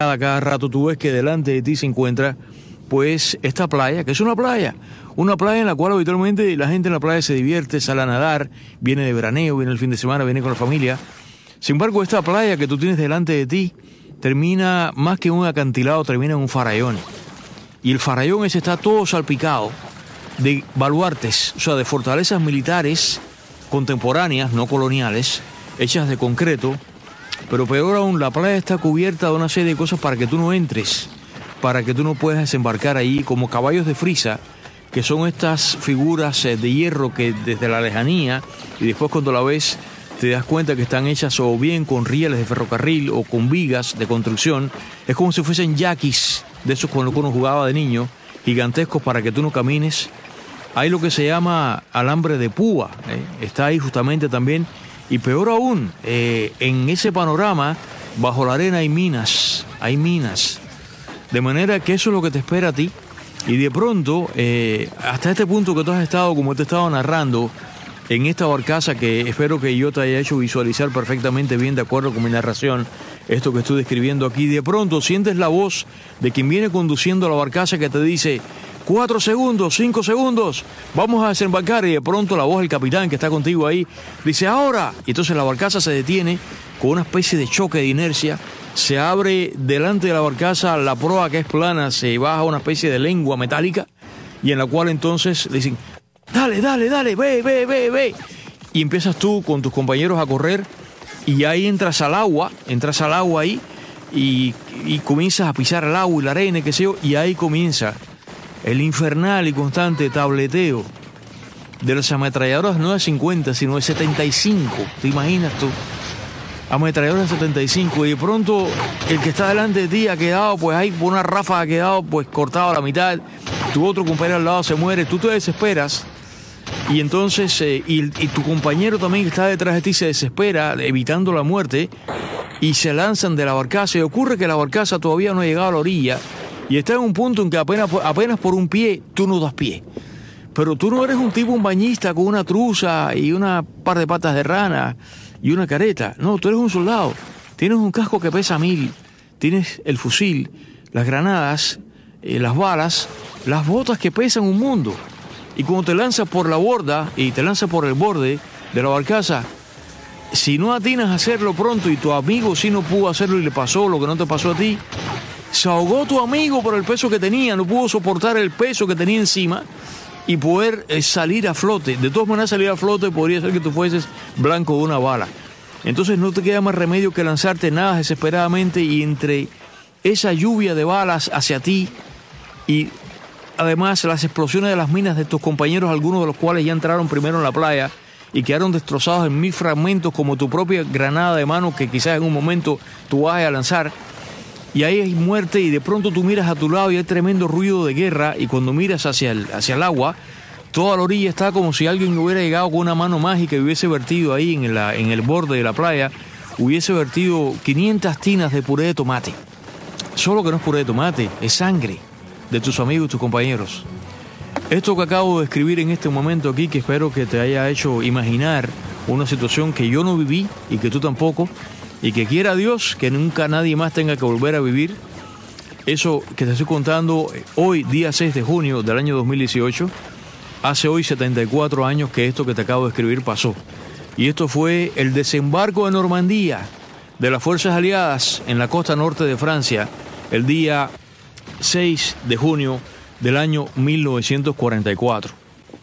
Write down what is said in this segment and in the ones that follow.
cada rato tú ves que delante de ti se encuentra pues esta playa, que es una playa en la cual habitualmente la gente en la playa se divierte, sale a nadar, viene de veraneo, viene el fin de semana, viene con la familia. Sin embargo, esta playa que tú tienes delante de ti termina, más que un acantilado, termina en un farallón. Y el farallón ese está todo salpicado de baluartes, o sea, de fortalezas militares contemporáneas, no coloniales, hechas de concreto. Pero peor aún, la playa está cubierta de una serie de cosas para que tú no entres, para que tú no puedas desembarcar ahí, como caballos de frisa, que son estas figuras de hierro que desde la lejanía, y después cuando la ves, te das cuenta que están hechas o bien con rieles de ferrocarril o con vigas de construcción. Es como si fuesen yaquis, de esos con los que uno jugaba de niño, gigantescos para que tú no camines. Hay lo que se llama alambre de púa, está ahí justamente también. Y peor aún, en ese panorama, bajo la arena hay minas. De manera que eso es lo que te espera a ti. Y de pronto, hasta este punto que tú has estado, como te estaba narrando, en esta barcaza que espero que yo te haya hecho visualizar perfectamente bien de acuerdo con mi narración, esto que estoy describiendo aquí, de pronto sientes la voz de quien viene conduciendo la barcaza que te dice: 4 segundos, 5 segundos, vamos a desembarcar. Y de pronto la voz del capitán que está contigo ahí dice: ahora. Y entonces la barcaza se detiene con una especie de choque de inercia. Se abre delante de la barcaza la proa, que es plana, se baja una especie de lengua metálica, y en la cual entonces le dicen: dale, ve. Y empiezas tú con tus compañeros a correr, y ahí entras al agua ahí, y comienzas a pisar el agua y la arena, qué sé yo, y ahí comienza el infernal y constante tableteo de las ametralladoras no de 50, sino de 75. ¿Te imaginas tú? Ametralladoras de 75, y de pronto el que está delante de ti ha quedado, pues ahí por una ráfaga ha quedado pues cortado a la mitad. Tu otro compañero al lado se muere, tú te desesperas, y entonces y tu compañero también que está detrás de ti se desespera, evitando la muerte, y se lanzan de la barcaza. Y ocurre que la barcaza todavía no ha llegado a la orilla, y está en un punto en que apenas por un pie tú no das pie. Pero tú no eres un bañista con una truza y una par de patas de rana y una careta. No, tú eres un soldado. Tienes un casco que pesa 1000. Tienes el fusil, las granadas, las balas, las botas que pesan un mundo. Y cuando te lanzas por la borda y te lanzas por el borde de la barcaza, si no atinas a hacerlo pronto, y tu amigo sí no pudo hacerlo y le pasó lo que no te pasó a ti, se ahogó tu amigo por el peso que tenía, no pudo soportar el peso que tenía encima y poder salir a flote. De todas maneras, salir a flote podría ser que tú fueses blanco de una bala. Entonces no te queda más remedio que lanzarte nada desesperadamente, y entre esa lluvia de balas hacia ti y además las explosiones de las minas de tus compañeros, algunos de los cuales ya entraron primero en la playa y quedaron destrozados en 1000 fragmentos, como tu propia granada de mano que quizás en un momento tú vas a lanzar. Y ahí hay muerte, y de pronto tú miras a tu lado y hay tremendo ruido de guerra, y cuando miras hacia el agua, toda la orilla está como si alguien hubiera llegado con una mano mágica y hubiese vertido ahí en el borde de la playa, hubiese vertido 500 tinas de puré de tomate. Solo que no es puré de tomate, es sangre de tus amigos y tus compañeros. Esto que acabo de escribir en este momento aquí, que espero que te haya hecho imaginar una situación que yo no viví y que tú tampoco, y que quiera Dios que nunca nadie más tenga que volver a vivir. Eso que te estoy contando hoy, día 6 de junio del año 2018, hace hoy 74 años que esto que te acabo de escribir pasó. Y esto fue el desembarco de Normandía de las fuerzas aliadas en la costa norte de Francia, el día 6 de junio del año 1944.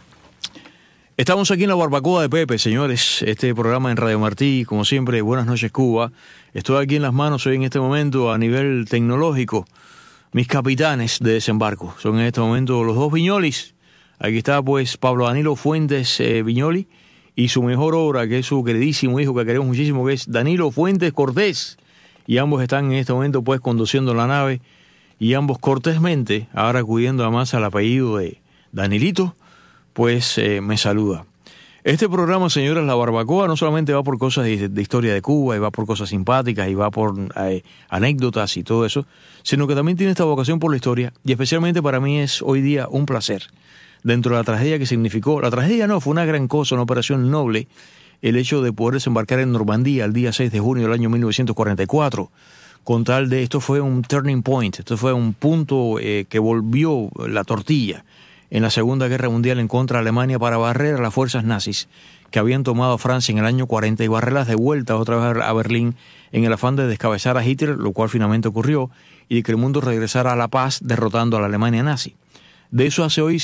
Estamos aquí en la barbacoa de Pepe, señores. Este programa en Radio Martí, como siempre, Buenas noches Cuba. Estoy aquí en las manos hoy en este momento a nivel tecnológico. Mis capitanes de desembarco son en este momento los dos Viñolis. Aquí está pues Pablo Danilo Fuentes Viñoli, y su mejor obra, que es su queridísimo hijo que queremos muchísimo, que es Danilo Fuentes Cortés. Y ambos están en este momento pues conduciendo la nave, y ambos cortésmente, ahora acudiendo además al apellido de Danilito, pues me saluda. Este programa, señores, La Barbacoa, no solamente va por cosas de historia de Cuba, y va por cosas simpáticas, y va por anécdotas y todo eso, sino que también tiene esta vocación por la historia, y especialmente para mí es hoy día un placer, dentro de la tragedia que significó. La tragedia no, fue una gran cosa, una operación noble, el hecho de poder desembarcar en Normandía el día 6 de junio del año 1944, con tal de, esto fue un turning point, esto fue un punto que volvió la tortilla en la Segunda Guerra Mundial en contra de Alemania para barrer a las fuerzas nazis que habían tomado a Francia en el año 40 y barrerlas de vuelta otra vez a Berlín en el afán de descabezar a Hitler, lo cual finalmente ocurrió, y de que el mundo regresara a la paz derrotando a la Alemania nazi. De eso hace hoy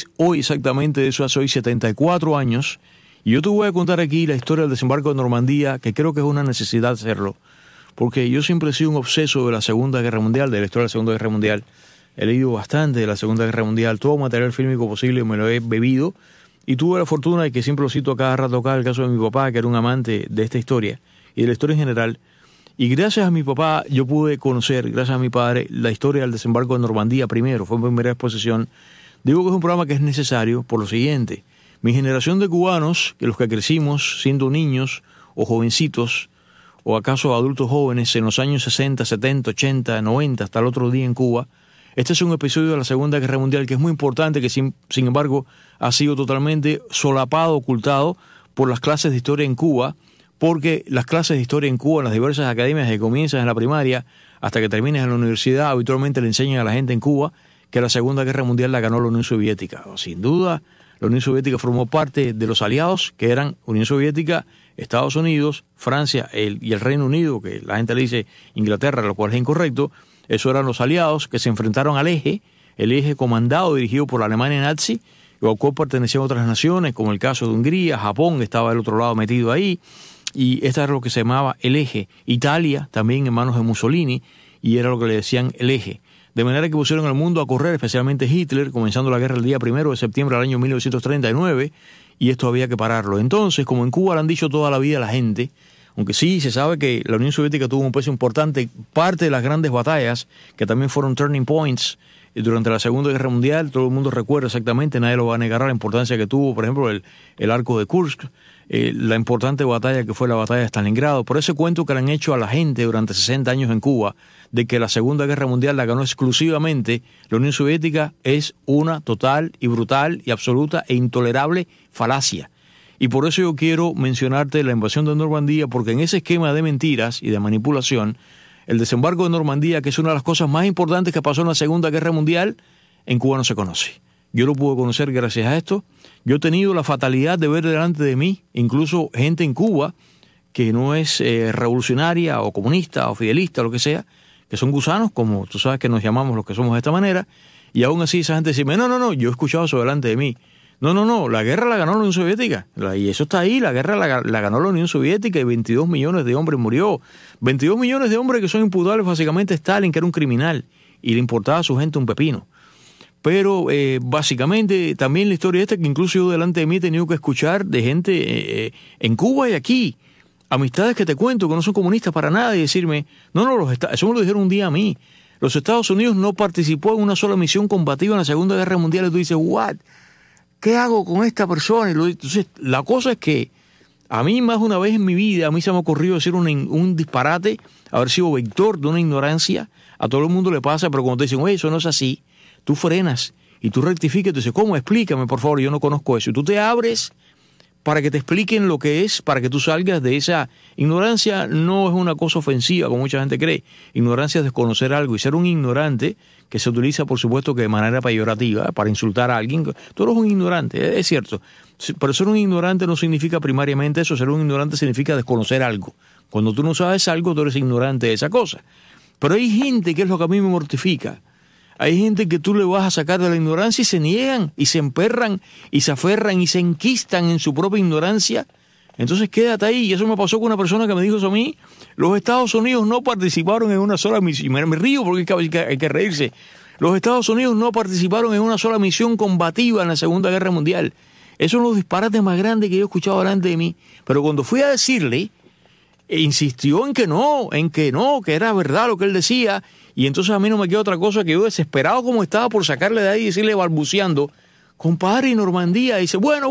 74 años, y yo te voy a contar aquí la historia del desembarco de Normandía, que creo que es una necesidad hacerlo, porque yo siempre he sido un obseso de la Segunda Guerra Mundial, de la historia de la Segunda Guerra Mundial. He leído bastante de la Segunda Guerra Mundial, todo material fílmico posible me lo he bebido, y tuve la fortuna de que siempre lo cito a cada rato acá, el caso de mi papá, que era un amante de esta historia, y de la historia en general. Y gracias a mi papá yo pude conocer, gracias a mi padre, la historia del desembarco de Normandía primero, fue mi primera exposición. Digo que es un programa que es necesario por lo siguiente: mi generación de cubanos, que los que crecimos siendo niños o jovencitos, o acaso adultos jóvenes en los años 60, 70, 80, 90, hasta el otro día en Cuba, este es un episodio de la Segunda Guerra Mundial que es muy importante, que sin embargo ha sido totalmente solapado, ocultado por las clases de historia en Cuba, porque las clases de historia en Cuba, en las diversas academias que comienzan en la primaria hasta que terminas en la universidad, habitualmente le enseñan a la gente en Cuba que la Segunda Guerra Mundial la ganó la Unión Soviética. Sin duda, la Unión Soviética formó parte de los aliados, que eran Unión Soviética, Estados Unidos, Francia y el Reino Unido, que la gente le dice Inglaterra, lo cual es incorrecto. Esos eran los aliados que se enfrentaron al eje, el eje comandado, dirigido por la Alemania nazi, al cual pertenecían otras naciones, como el caso de Hungría, Japón, que estaba del otro lado metido ahí, y esta era lo que se llamaba el eje. Italia, también en manos de Mussolini, y era lo que le decían el eje. De manera que pusieron al mundo a correr, especialmente Hitler, comenzando la guerra el día 1 de septiembre del año 1939, y esto había que pararlo. Entonces, como en Cuba le han dicho toda la vida a la gente, aunque sí se sabe que la Unión Soviética tuvo un peso importante, parte de las grandes batallas, que también fueron turning points durante la Segunda Guerra Mundial, todo el mundo recuerda exactamente, nadie lo va a negar, la importancia que tuvo, por ejemplo, el arco de Kursk, la importante batalla que fue la batalla de Stalingrado. Por ese cuento que le han hecho a la gente durante 60 años en Cuba, de que la Segunda Guerra Mundial la ganó exclusivamente la Unión Soviética, es una total y brutal y absoluta e intolerable falacia. Y por eso yo quiero mencionarte la invasión de Normandía, porque en ese esquema de mentiras y de manipulación, el desembarco de Normandía, que es una de las cosas más importantes que pasó en la Segunda Guerra Mundial, en Cuba no se conoce. Yo lo pude conocer gracias a esto. Yo he tenido la fatalidad de ver delante de mí, incluso gente en Cuba, que no es revolucionaria o comunista o fidelista, lo que sea, que son gusanos, como tú sabes que nos llamamos los que somos de esta manera, y aún así esa gente dice, no, yo he escuchado eso delante de mí. No, la guerra la ganó la Unión Soviética, y eso está ahí, la guerra la ganó la Unión Soviética y 22 millones de hombres murió. 22 millones de hombres que son imputables básicamente a Stalin, que era un criminal, y le importaba a su gente un pepino. Pero básicamente también la historia esta, que incluso yo delante de mí he tenido que escuchar de gente en Cuba y aquí, amistades que te cuento que no son comunistas para nada, y decirme, eso me lo dijeron un día a mí, los Estados Unidos no participó en una sola misión combativa en la Segunda Guerra Mundial, y tú dices, ¿what? ¿Qué hago con esta persona? Entonces, la cosa es que a mí más de una vez en mi vida, a mí se me ha ocurrido decir un disparate, haber sido vector de una ignorancia. A todo el mundo le pasa, pero cuando te dicen, oye, eso no es así, tú frenas y tú rectificas, tú dices, ¿cómo? Explícame, por favor, yo no conozco eso. Y tú te abres para que te expliquen lo que es, para que tú salgas de esa ignorancia. No es una cosa ofensiva, como mucha gente cree. Ignorancia es desconocer algo, y ser un ignorante, que se utiliza, por supuesto, que de manera peyorativa, para insultar a alguien. Tú eres un ignorante, es cierto. Pero ser un ignorante no significa primariamente eso. Ser un ignorante significa desconocer algo. Cuando tú no sabes algo, tú eres ignorante de esa cosa. Pero hay gente, que es lo que a mí me mortifica, hay gente que tú le vas a sacar de la ignorancia y se niegan, y se emperran, y se aferran, y se enquistan en su propia ignorancia. Entonces quédate ahí. Y eso me pasó con una persona que me dijo eso a mí. Los Estados Unidos no participaron en una sola misión. Me río porque hay que reírse. Los Estados Unidos no participaron en una sola misión combativa en la Segunda Guerra Mundial. Esos son los disparates más grandes que yo he escuchado delante de mí. Pero cuando fui a decirle, insistió en que no, que era verdad lo que él decía. Y entonces a mí no me queda otra cosa que yo, desesperado como estaba por sacarle de ahí y decirle balbuceando, compadre, y Normandía. Y dice, bueno,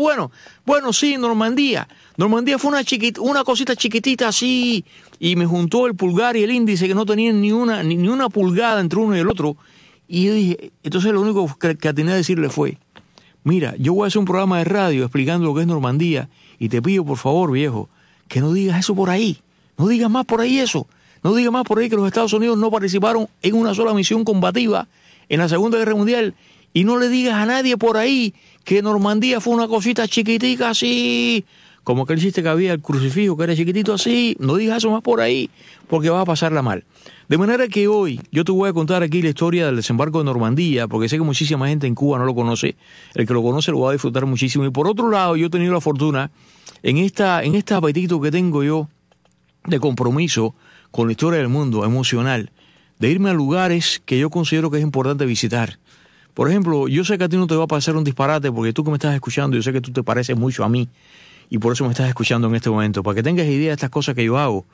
sí, Normandía. Normandía fue una cosita chiquitita así, y me juntó el pulgar y el índice, que no tenían ni una pulgada entre uno y el otro. Y yo dije, entonces lo único que atiné a decirle fue, mira, yo voy a hacer un programa de radio explicando lo que es Normandía, y te pido por favor, viejo, que no digas eso por ahí, no digas más por ahí eso. No diga más por ahí que los Estados Unidos no participaron en una sola misión combativa en la Segunda Guerra Mundial. Y no le digas a nadie por ahí que Normandía fue una cosita chiquitica así, como aquel chiste que había, el crucifijo que era chiquitito así. No digas eso más por ahí, porque vas a pasarla mal. De manera que hoy yo te voy a contar aquí la historia del desembarco de Normandía, porque sé que muchísima gente en Cuba no lo conoce. El que lo conoce lo va a disfrutar muchísimo. Y por otro lado, yo he tenido la fortuna, en este apetito que tengo yo de compromiso con la historia del mundo, emocional, de irme a lugares que yo considero que es importante visitar. Por ejemplo, yo sé que a ti no te va a pasar un disparate, porque tú que me estás escuchando, yo sé que tú te pareces mucho a mí, y por eso me estás escuchando en este momento. Para que tengas idea de estas cosas que yo hago,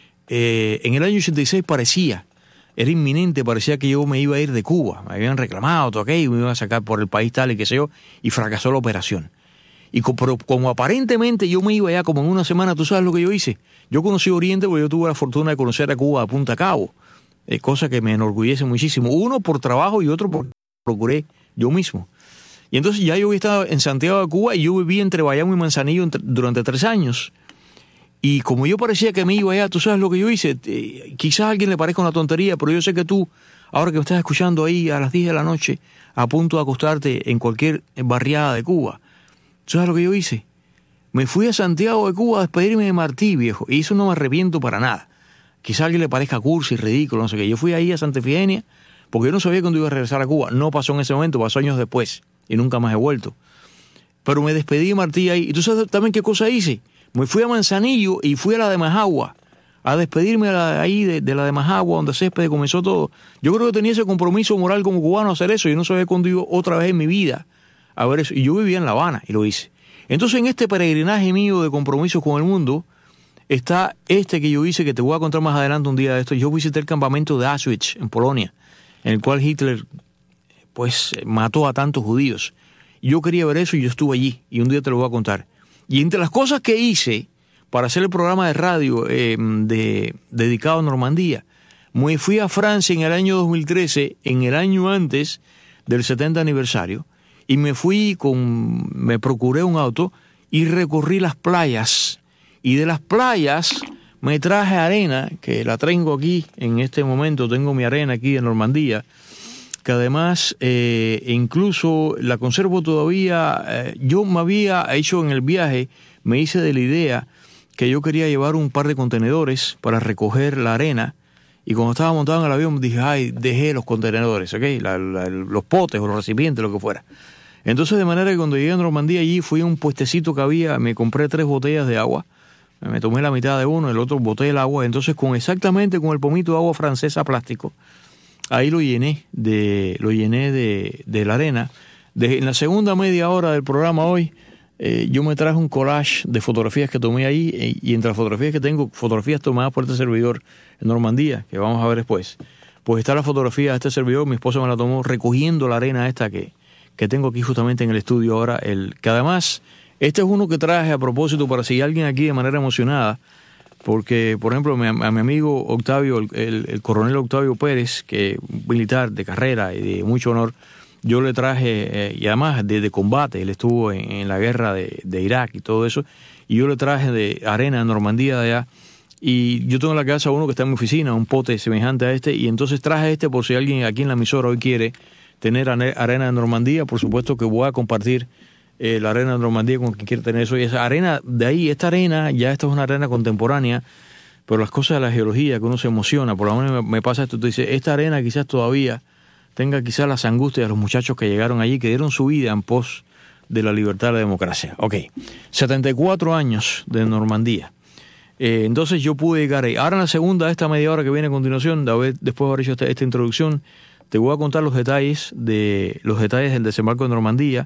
en el año 86 era inminente, parecía que yo me iba a ir de Cuba. Me habían reclamado, todo aquello, me iban a sacar por el país tal y qué sé yo, y fracasó la operación. Pero como aparentemente yo me iba allá como en una semana, ¿tú sabes lo que yo hice? Yo conocí Oriente porque yo tuve la fortuna de conocer a Cuba a punta cabo, cosa que me enorgullece muchísimo. Uno por trabajo y otro porque procuré yo mismo. Y entonces ya yo había estado en Santiago de Cuba y yo viví entre Bayamo y Manzanillo durante 3 años. Y como yo parecía que me iba allá, ¿tú sabes lo que yo hice? Quizás a alguien le parezca una tontería, pero yo sé que tú, ahora que me estás escuchando ahí a las 10 de la noche, a punto de acostarte en cualquier barriada de Cuba, ¿tú sabes lo que yo hice? Me fui a Santiago de Cuba a despedirme de Martí, viejo, y eso no me arrepiento para nada. Quizás a alguien le parezca cursi, ridículo, no sé qué. Yo fui ahí a Santa Efigenia porque yo no sabía cuándo iba a regresar a Cuba. No pasó en ese momento, pasó años después y nunca más he vuelto. Pero me despedí de Martí ahí. ¿Y tú sabes también qué cosa hice? Me fui a Manzanillo y fui a la de Majagua a despedirme ahí de la de Majagua, donde Céspedes comenzó todo. Yo creo que tenía ese compromiso moral como cubano a hacer eso. Yo no sabía cuándo iba otra vez en mi vida a ver eso. Y yo vivía en La Habana y lo hice. Entonces, en este peregrinaje mío de compromisos con el mundo, está este que yo hice, que te voy a contar más adelante un día de esto. Yo visité el campamento de Auschwitz, en Polonia, en el cual Hitler, pues, mató a tantos judíos. Yo quería ver eso y yo estuve allí, y un día te lo voy a contar. Y entre las cosas que hice para hacer el programa de radio dedicado a Normandía, me fui a Francia en el año 2013, en el año antes del 70 aniversario, y me procuré un auto y recorrí las playas. Y de las playas me traje arena, que la tengo aquí en este momento, tengo mi arena aquí en Normandía, que además incluso la conservo todavía. Yo me había hecho en el viaje, me hice de la idea que yo quería llevar un par de contenedores para recoger la arena, y cuando estaba montado en el avión dije, ay, dejé los contenedores, ¿ok? Los potes o los recipientes, lo que fuera. Entonces, de manera que cuando llegué a Normandía allí, fui a un puestecito que había, me compré 3 botellas de agua, me tomé la mitad de uno, el otro boté el agua, entonces exactamente con el pomito de agua francesa plástico, ahí lo llené de la arena. En la segunda media hora del programa hoy, yo me traje un collage de fotografías que tomé ahí, y entre las fotografías que tengo, fotografías tomadas por este servidor en Normandía, que vamos a ver después, pues está la fotografía de este servidor, mi esposa me la tomó recogiendo la arena esta que tengo aquí justamente en el estudio ahora, que además, este es uno que traje a propósito para si alguien aquí de manera emocionada, porque, por ejemplo, a mi amigo Octavio, el coronel Octavio Pérez, que militar de carrera y de mucho honor, yo le traje, y además de combate, él estuvo en la guerra de Irak y todo eso, y yo le traje de arena de Normandía de allá, y yo tengo en la casa uno que está en mi oficina, un pote semejante a este, y entonces traje este por si alguien aquí en la emisora hoy quiere tener arena de Normandía. Por supuesto que voy a compartir la arena de Normandía con quien quiera tener eso. Y esa arena de ahí, esta es una arena contemporánea, pero las cosas de la geología, que uno se emociona, por lo menos me pasa esto, tú dices, esta arena quizás todavía tenga quizás las angustias de los muchachos que llegaron allí, que dieron su vida en pos de la libertad y la democracia. Ok, 74 años de Normandía. Entonces yo pude llegar ahí. Ahora en la segunda, esta media hora que viene a continuación, después de haber hecho esta introducción, te voy a contar los detalles del desembarco de Normandía,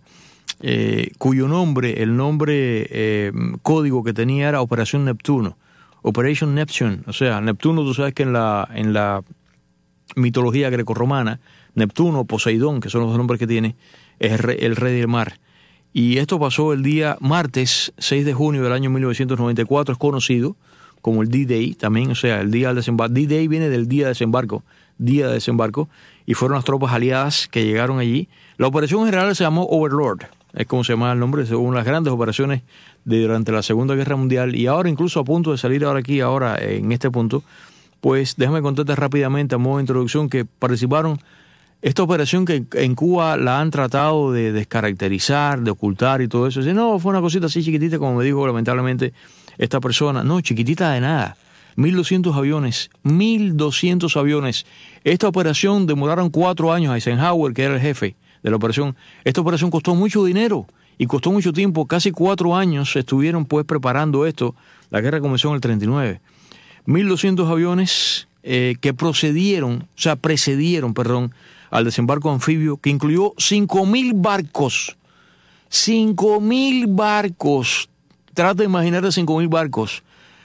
cuyo nombre, el nombre código que tenía era Operación Neptuno, Operation Neptune. O sea, Neptuno, tú sabes que en la mitología grecorromana, Neptuno, Poseidón, que son los nombres que tiene, es el rey del mar. Y esto pasó el día martes 6 de junio del año 1994, es conocido como el D-Day también, o sea, el día del desembarco. D-Day viene del día de desembarco, y fueron las tropas aliadas que llegaron allí. La operación general se llamó Overlord, es como se llama el nombre, según las grandes operaciones durante la Segunda Guerra Mundial, y ahora incluso a punto de salir ahora en este punto, pues déjame contarte rápidamente a modo de introducción que participaron. Esta operación que en Cuba la han tratado de descaracterizar, de ocultar y todo eso. Dice, no, fue una cosita así chiquitita, como me dijo lamentablemente esta persona. No, chiquitita de nada. 1.200 aviones, 1.200 aviones. Esta operación demoraron 4 años. Eisenhower, que era el jefe de la operación, esta operación costó mucho dinero y costó mucho tiempo. Casi 4 años estuvieron pues preparando esto. La guerra comenzó en el 39. 1.200 aviones que precedieron al desembarco anfibio, que incluyó 5.000 barcos. 5.000 barcos. Trata de imaginarte 5.000 barcos.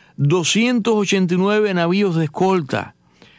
289 navíos de escolta,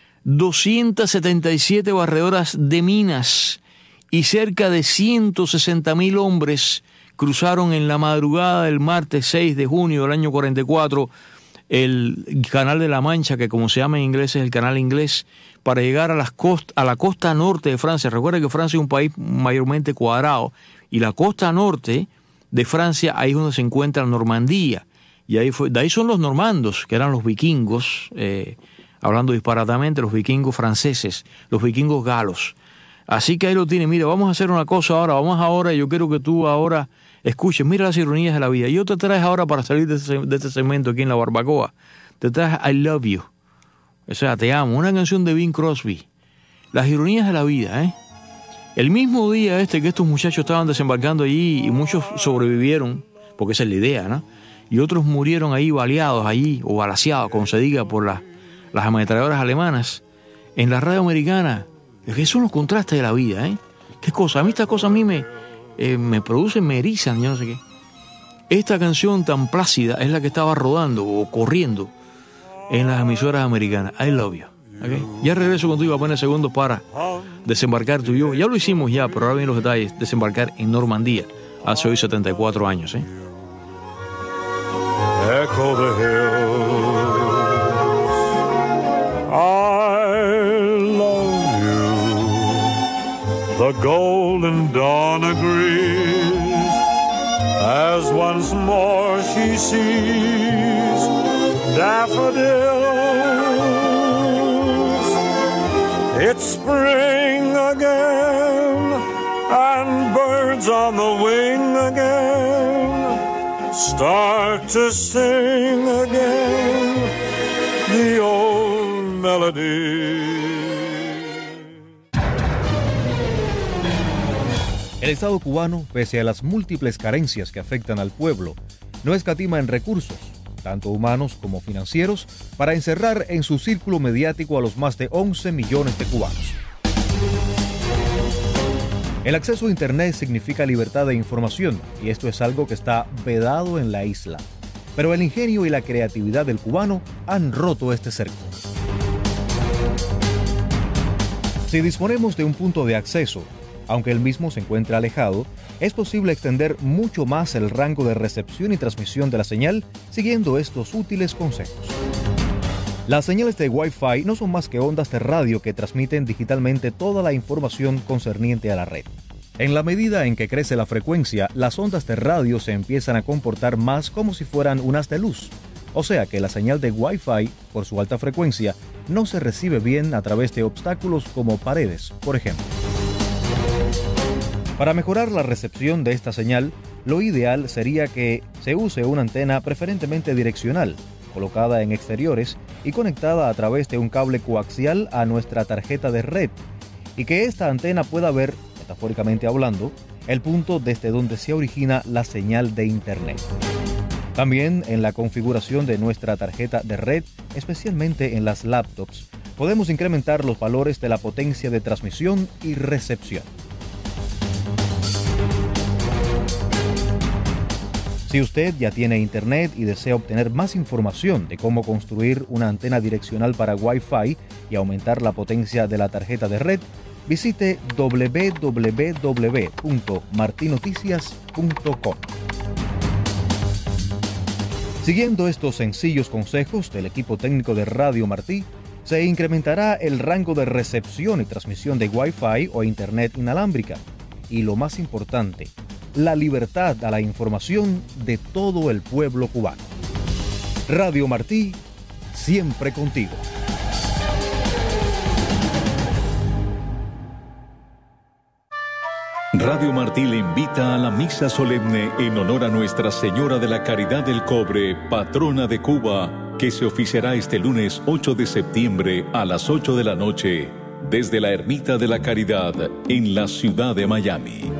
277 barredoras de minas y cerca de 160.000 hombres cruzaron en la madrugada del martes 6 de junio del año 44 el Canal de la Mancha, que como se llama en inglés es el Canal Inglés, para llegar a la costa norte de Francia. Recuerda que Francia es un país mayormente cuadrado, y la costa norte de Francia, ahí es donde se encuentra Normandía, y de ahí son los normandos, que eran los vikingos, hablando disparatamente, los vikingos franceses, los vikingos galos. Así que ahí lo tiene. Mira, vamos a hacer una cosa ahora, yo quiero que tú ahora escuches, mira las ironías de la vida. Yo te traes ahora, para salir de este segmento aquí en La Barbacoa, te traes I Love You, o sea, te amo, una canción de Bing Crosby. Las ironías de la vida, El mismo día que estos muchachos estaban desembarcando allí, y muchos sobrevivieron, porque esa es la idea, ¿no? Y otros murieron ahí baleados allí, o balaceados, como se diga, por las ametralladoras alemanas. En la radio americana, que son los contrastes de la vida, Qué cosa, a mí estas cosas a mí me producen, me erizan, yo no sé qué. Esta canción tan plácida es la que estaba rodando o corriendo en las emisoras americanas. I Love You. ¿Okay? Ya regreso contigo apenas segundos para desembarcar tú y yo. Ya lo hicimos ya, pero ahora vienen los detalles. Desembarcar en Normandía hace hoy 74 años. Echo the hills, I love you. The golden dawn agrees as once more she sees daffodils. It's spring again and birds on the wing again start to sing again the old melody. El Estado cubano, pese a las múltiples carencias que afectan al pueblo, no escatima en recursos, tanto humanos como financieros, para encerrar en su círculo mediático a los más de 11 millones de cubanos. El acceso a Internet significa libertad de información, y esto es algo que está vedado en la isla. Pero el ingenio y la creatividad del cubano han roto este cerco. Si disponemos de un punto de acceso, aunque el mismo se encuentre alejado, es posible extender mucho más el rango de recepción y transmisión de la señal siguiendo estos útiles consejos. Las señales de Wi-Fi no son más que ondas de radio que transmiten digitalmente toda la información concerniente a la red. En la medida en que crece la frecuencia, las ondas de radio se empiezan a comportar más como si fueran un haz de luz. O sea que la señal de Wi-Fi, por su alta frecuencia, no se recibe bien a través de obstáculos como paredes, por ejemplo. Para mejorar la recepción de esta señal, lo ideal sería que se use una antena preferentemente direccional, colocada en exteriores y conectada a través de un cable coaxial a nuestra tarjeta de red, y que esta antena pueda ver, metafóricamente hablando, el punto desde donde se origina la señal de Internet. También en la configuración de nuestra tarjeta de red, especialmente en las laptops, podemos incrementar los valores de la potencia de transmisión y recepción. Si usted ya tiene Internet y desea obtener más información de cómo construir una antena direccional para Wi-Fi y aumentar la potencia de la tarjeta de red, visite www.martinoticias.com. Siguiendo estos sencillos consejos del equipo técnico de Radio Martí, se incrementará el rango de recepción y transmisión de Wi-Fi o Internet inalámbrica. Y lo más importante, la libertad a la información de todo el pueblo cubano. Radio Martí, siempre contigo. Radio Martí le invita a la misa solemne en honor a Nuestra Señora de la Caridad del Cobre, patrona de Cuba, que se oficiará este lunes 8 de septiembre a las 8 de la noche, desde la Ermita de la Caridad, en la ciudad de Miami.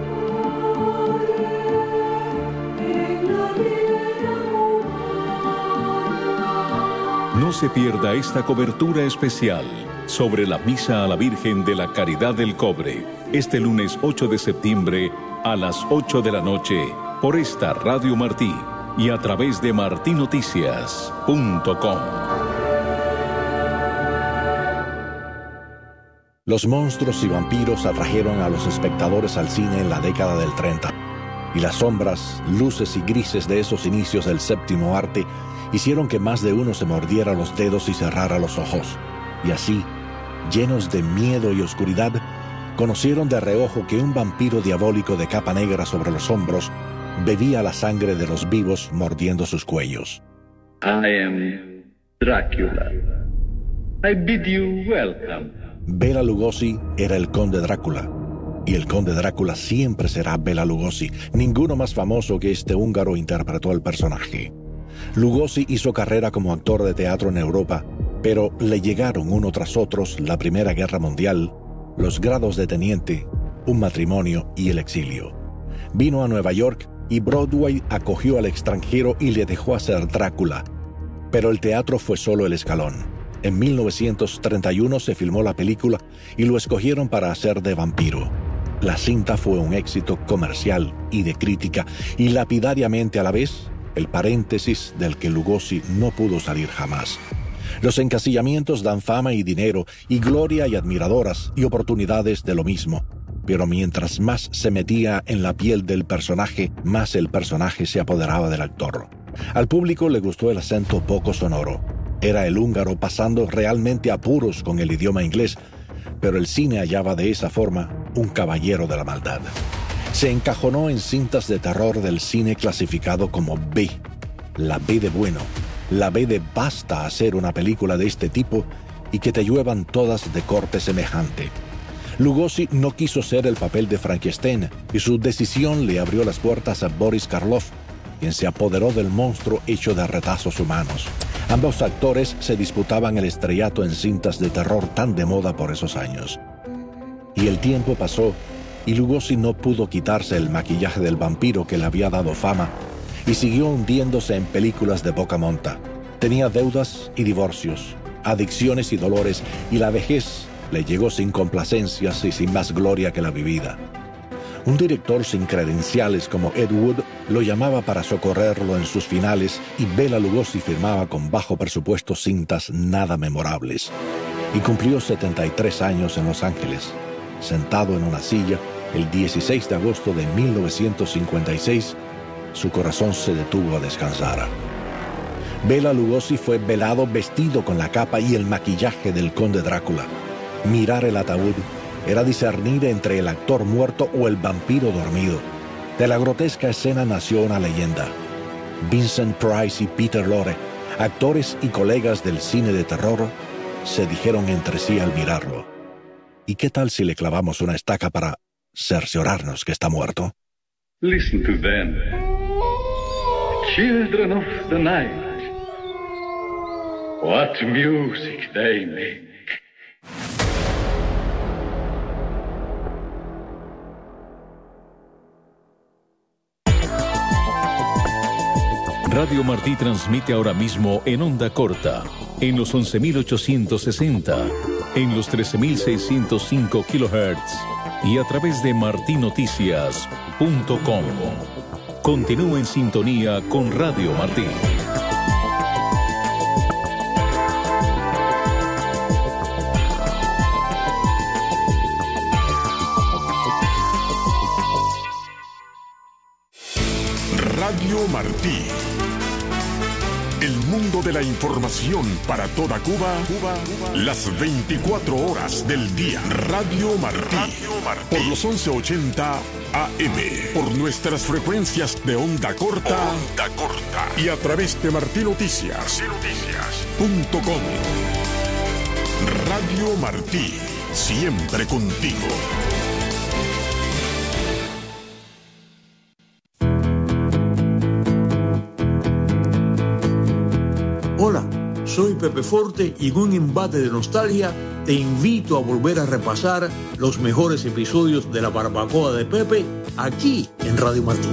No se pierda esta cobertura especial sobre la Misa a la Virgen de la Caridad del Cobre, este lunes 8 de septiembre a las 8 de la noche, por esta Radio Martí y a través de martinoticias.com. Los monstruos y vampiros atrajeron a los espectadores al cine en la década del 30, y las sombras, luces y grises de esos inicios del séptimo arte hicieron que más de uno se mordiera los dedos y cerrara los ojos, y así, llenos de miedo y oscuridad, conocieron de reojo que un vampiro diabólico de capa negra sobre los hombros bebía la sangre de los vivos mordiendo sus cuellos. I am Dracula. I bid you welcome. Bela Lugosi era el conde Drácula, y el conde Drácula siempre será Bela Lugosi. Ninguno más famoso que este húngaro interpretó al personaje. Lugosi hizo carrera como actor de teatro en Europa, pero le llegaron uno tras otros la Primera Guerra Mundial, los grados de teniente, un matrimonio y el exilio. Vino a Nueva York y Broadway acogió al extranjero y le dejó hacer Drácula. Pero el teatro fue solo el escalón. En 1931 se filmó la película y lo escogieron para hacer de vampiro. La cinta fue un éxito comercial y de crítica, y lapidariamente a la vez, el paréntesis del que Lugosi no pudo salir jamás. Los encasillamientos dan fama y dinero, y gloria y admiradoras, y oportunidades de lo mismo. Pero mientras más se metía en la piel del personaje, más el personaje se apoderaba del actor. Al público le gustó el acento poco sonoro. Era el húngaro pasando realmente apuros con el idioma inglés, pero el cine hallaba de esa forma un caballero de la maldad. Se encajonó en cintas de terror del cine clasificado como B, la B de bueno, la B de basta hacer una película de este tipo y que te lluevan todas de corte semejante. Lugosi no quiso ser el papel de Frankenstein y su decisión le abrió las puertas a Boris Karloff, quien se apoderó del monstruo hecho de retazos humanos. Ambos actores se disputaban el estrellato en cintas de terror tan de moda por esos años. Y el tiempo pasó y Lugosi no pudo quitarse el maquillaje del vampiro que le había dado fama y siguió hundiéndose en películas de poca monta. Tenía deudas y divorcios, adicciones y dolores, y la vejez le llegó sin complacencias y sin más gloria que la vivida. Un director sin credenciales como Ed Wood lo llamaba para socorrerlo en sus finales, y Bela Lugosi firmaba con bajo presupuesto cintas nada memorables. Y cumplió 73 años en Los Ángeles, sentado en una silla, el 16 de agosto de 1956, su corazón se detuvo a descansar. Bela Lugosi fue velado vestido con la capa y el maquillaje del conde Drácula. Mirar el ataúd era discernir entre el actor muerto o el vampiro dormido. De la grotesca escena nació una leyenda. Vincent Price y Peter Lorre, actores y colegas del cine de terror, se dijeron entre sí al mirarlo: ¿y qué tal si le clavamos una estaca para cerciorarnos que está muerto? Listen to them. Children of the night. What music they make. Radio Martí transmite ahora mismo en onda corta, en los 11.860, en los 13.605 kHz y a través de martinoticias.com. Continúe en sintonía con Radio Martí. Radio Martí. El mundo de la información para toda Cuba, las 24 horas del día. Radio Martí. Por los 1180 AM. Por nuestras frecuencias de onda corta. Y a través de martinoticias.com. Radio Martí. Siempre contigo. soy Pepe Forte y en un embate de nostalgia te invito a volver a repasar los mejores episodios de La Barbacoa de Pepe aquí en Radio Martí.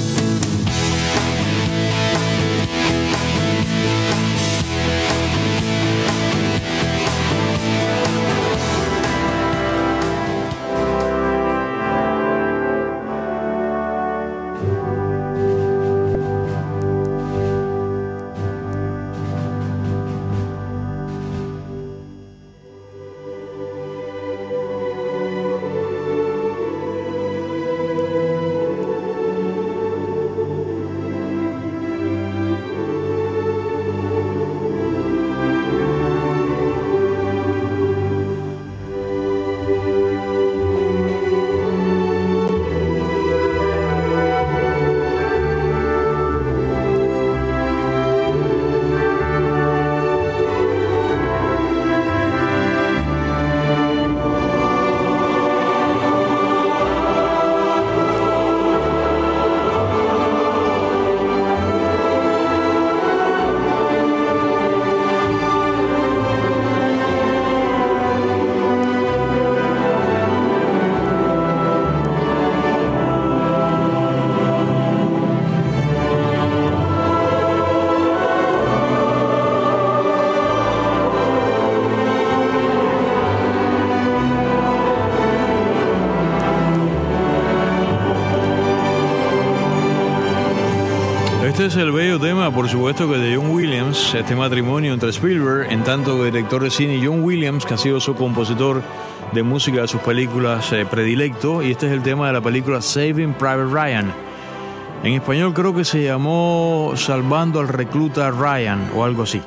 Este es el bello tema, por supuesto, que de John Williams, este matrimonio entre Spielberg, en tanto que director de cine, y John Williams, que ha sido su compositor de música de sus películas predilecto, y este es el tema de la película Saving Private Ryan. En español creo que se llamó Salvando al Recluta Ryan o algo así.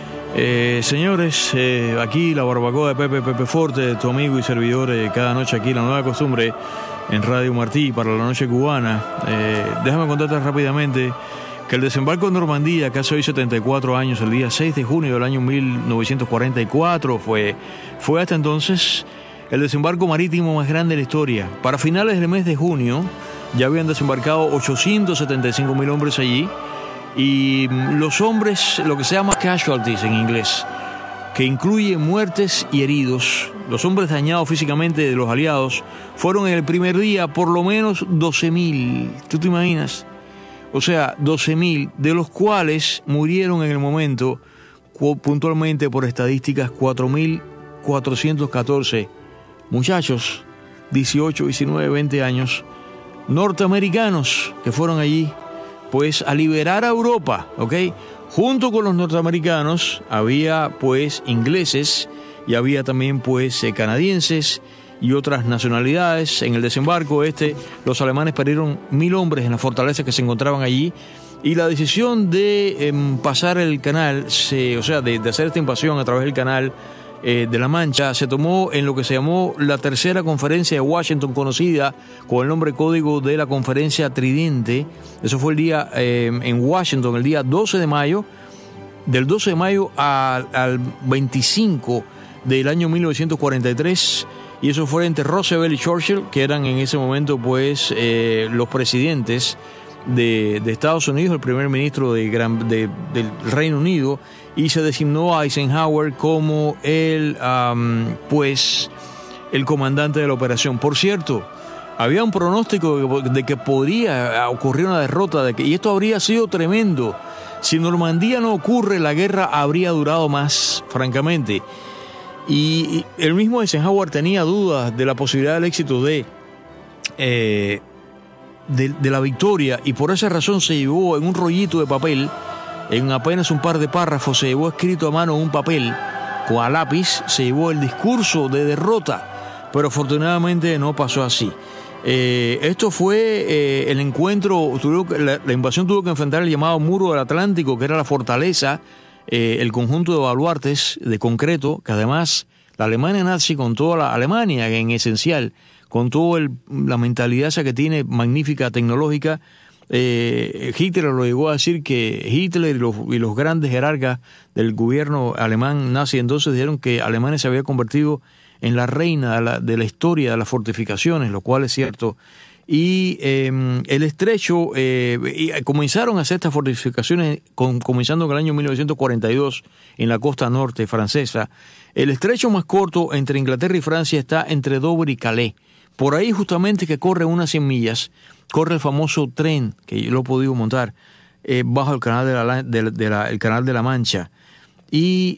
Señores, aquí la barbacoa de Pepe Forte, tu amigo y servidor, cada noche aquí, la nueva costumbre en Radio Martí para la noche cubana. Déjame contarte rápidamente que el desembarco en Normandía, que hace hoy 74 años, el día 6 de junio del año 1944, fue hasta entonces el desembarco marítimo más grande de la historia. Para finales del mes de junio ya habían desembarcado 875.000 hombres allí, y los hombres, lo que se llama casualties en inglés, que incluye muertes y heridos, los hombres dañados físicamente de los aliados, fueron en el primer día por lo menos 12.000. ¿Tú te imaginas? O sea, 12.000, de los cuales murieron en el momento, puntualmente por estadísticas, 4.414 muchachos, 18, 19, 20 años, norteamericanos, que fueron allí, pues, a liberar a Europa, ¿ok? Junto con los norteamericanos había, pues, ingleses y había también, pues, canadienses y otras nacionalidades. En el desembarco los alemanes perdieron 1.000 hombres en las fortalezas que se encontraban allí, y la decisión de pasar el canal, de hacer esta invasión a través del canal de la Mancha, se tomó en lo que se llamó la tercera conferencia de Washington, conocida con el nombre código de la Conferencia Tridente. Eso fue el día en Washington, el día 12 de mayo, del 12 de mayo al 25 del año 1943, y eso fue entre Roosevelt y Churchill, que eran en ese momento, pues, los presidentes de Estados Unidos, el primer ministro del Reino Unido, y se designó a Eisenhower como el comandante de la operación. Por cierto, había un pronóstico de que podría ocurrir una derrota, y esto habría sido tremendo. Si Normandía no ocurre, la guerra habría durado más, francamente. Y el mismo Eisenhower tenía dudas de la posibilidad del éxito de la victoria, y por esa razón se llevó en un rollito de papel, en apenas un par de párrafos, se llevó escrito a mano en un papel con a lápiz, se llevó el discurso de derrota, pero afortunadamente no pasó así. Esto fue el encuentro, la invasión tuvo que enfrentar el llamado Muro del Atlántico, que era la fortaleza, el conjunto de baluartes de concreto, que además la Alemania nazi, con toda la Alemania en esencial, con toda la mentalidad esa que tiene magnífica, tecnológica, Hitler lo llegó a decir, que Hitler y los grandes jerarcas del gobierno alemán nazi entonces dijeron que Alemania se había convertido en la reina de la historia de las fortificaciones, lo cual es cierto. y el estrecho, comenzaron a hacer estas fortificaciones comenzando en el año 1942 en la costa norte francesa. El estrecho más corto entre Inglaterra y Francia está entre Dover y Calais. Por ahí justamente que corre unas 100 millas, corre el famoso tren, que yo lo he podido montar, bajo el canal el canal de la Mancha. Y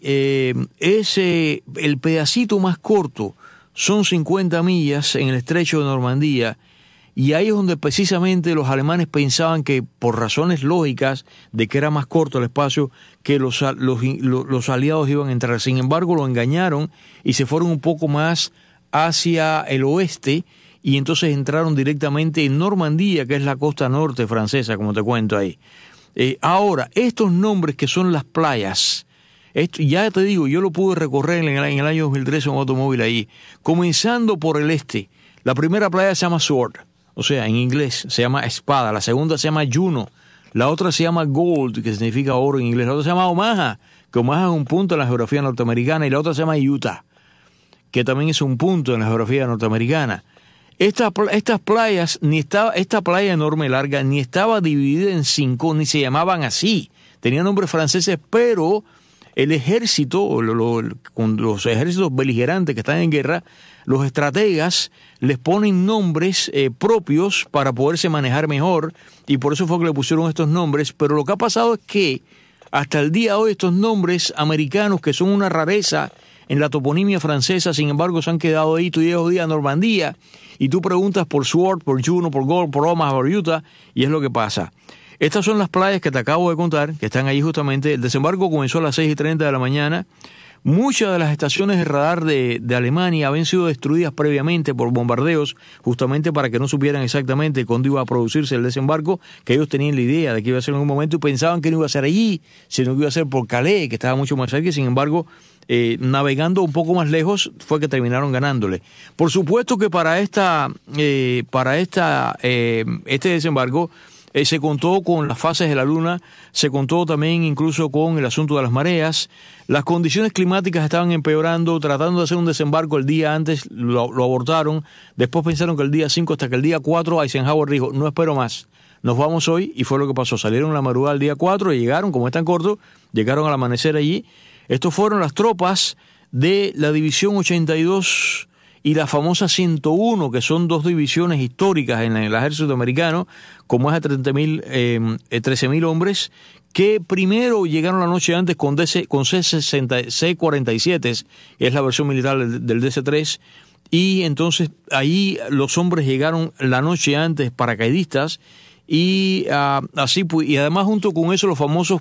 el pedacito más corto son 50 millas en el estrecho de Normandía, y ahí es donde precisamente los alemanes pensaban que, por razones lógicas, de que era más corto el espacio, que los aliados iban a entrar. Sin embargo, lo engañaron y se fueron un poco más hacia el oeste, y entonces entraron directamente en Normandía, que es la costa norte francesa, como te cuento ahí. Ahora, estos nombres que son las playas, ya te digo, yo lo pude recorrer en el año 2013 en un automóvil ahí, comenzando por el este. La primera playa se llama Sword, o sea, en inglés se llama espada. La segunda se llama Juno. La otra se llama Gold, que significa oro en inglés. La otra se llama Omaha, que Omaha es un punto en la geografía norteamericana. Y la otra se llama Utah, que también es un punto en la geografía norteamericana. Estas playas, esta playa enorme, larga, ni estaba dividida en 5, ni se llamaban así. Tenían nombres franceses, pero el ejército, con los ejércitos beligerantes que están en guerra, los estrategas les ponen nombres propios para poderse manejar mejor, y por eso fue que le pusieron estos nombres. Pero lo que ha pasado es que hasta el día de hoy estos nombres americanos, que son una rareza en la toponimia francesa, sin embargo se han quedado ahí. Tú llegas hoy a Normandía y tú preguntas por Sword, por Juno, por Gold, por Omaha, por Utah, y es lo que pasa. Estas son las playas que te acabo de contar, que están allí justamente. El desembarco comenzó a las 6:30 de la mañana. Muchas de las estaciones de radar de Alemania habían sido destruidas previamente por bombardeos, justamente para que no supieran exactamente cuándo iba a producirse el desembarco, que ellos tenían la idea de que iba a ser en algún momento y pensaban que no iba a ser allí, sino que iba a ser por Calais, que estaba mucho más cerca. Sin embargo, navegando un poco más lejos fue que terminaron ganándole. Por supuesto que para este desembarco se contó con las fases de la luna, se contó también incluso con el asunto de las mareas. Las condiciones climáticas estaban empeorando, tratando de hacer un desembarco el día antes, lo abortaron. Después pensaron que el día 5, hasta que el día 4 Eisenhower dijo, no espero más, nos vamos hoy, y fue lo que pasó. Salieron la madrugada el día 4 y llegaron, como es tan corto, llegaron al amanecer allí. Estos fueron las tropas de la División 82 y la famosa 101, que son dos divisiones históricas en el ejército americano, como es de 13.000 hombres, que primero llegaron la noche antes con C-47, es la versión militar del DC-3, y entonces ahí los hombres llegaron la noche antes, paracaidistas, y así pues, y además junto con eso los famosos